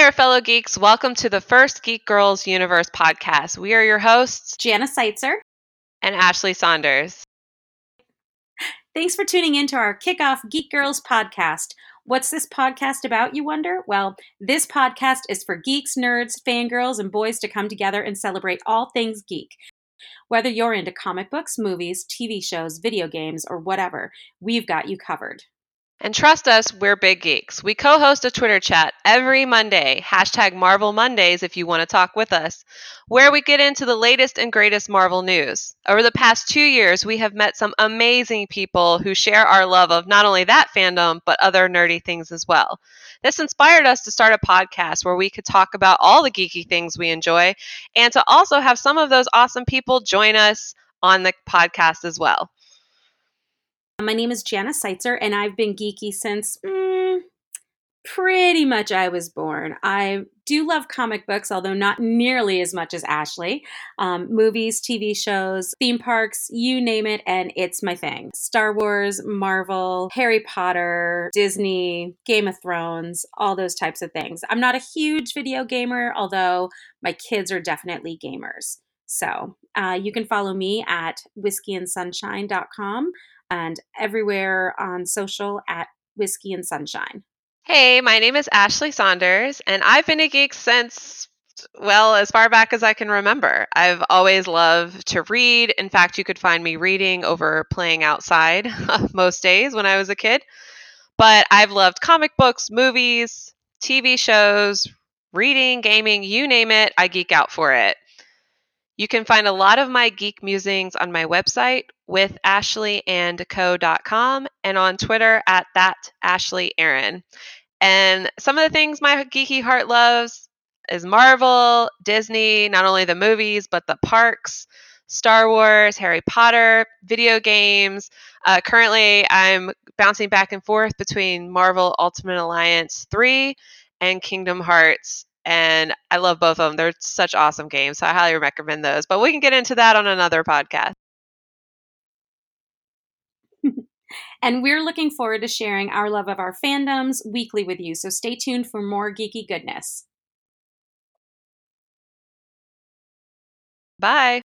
there, fellow geeks. Welcome to the first Geek Girls Universe podcast. We are your hosts, Jana Seitzer and Ashley Saunders. Thanks for tuning in to our kickoff Geek Girls podcast. What's this podcast about, you wonder? Well, this podcast is for geeks, nerds, fangirls, and boys to come together and celebrate all things geek. Whether you're into comic books, movies, TV shows, video games, or whatever, we've got you covered. And trust us, we're big geeks. We co-host a Twitter chat every Monday, #Marvel Mondays if you want to talk with us, where we get into the latest and greatest Marvel news. Over the past 2 years, we have met some amazing people who share our love of not only that fandom, but other nerdy things as well. This inspired us to start a podcast where we could talk about all the geeky things we enjoy, and to also have some of those awesome people join us on the podcast as well. My name is Jana Seitzer, and I've been geeky since pretty much I was born. I do love comic books, although not nearly as much as Ashley. Movies, TV shows, theme parks, you name it, and it's my thing. Star Wars, Marvel, Harry Potter, Disney, Game of Thrones, all those types of things. I'm not a huge video gamer, although my kids are definitely gamers. So you can follow me at whiskeyandsunshine.com and everywhere on social at Whiskey and Sunshine. Hey, my name is Ashley Saunders, and I've been a geek since, well, as far back as I can remember. I've always loved to read. In fact, you could find me reading over playing outside most days when I was a kid. But I've loved comic books, movies, TV shows, reading, gaming, you name it, I geek out for it. You can find a lot of my geek musings on my website with ashleyandco.com and on Twitter at @AshleyAaron. And some of the things my geeky heart loves is Marvel, Disney, not only the movies, but the parks, Star Wars, Harry Potter, video games. Currently, I'm bouncing back and forth between Marvel Ultimate Alliance 3 and Kingdom Hearts. And I love both of them. They're such awesome games, so I highly recommend those. But we can get into that on another podcast. And we're looking forward to sharing our love of our fandoms weekly with you, so stay tuned for more geeky goodness. Bye.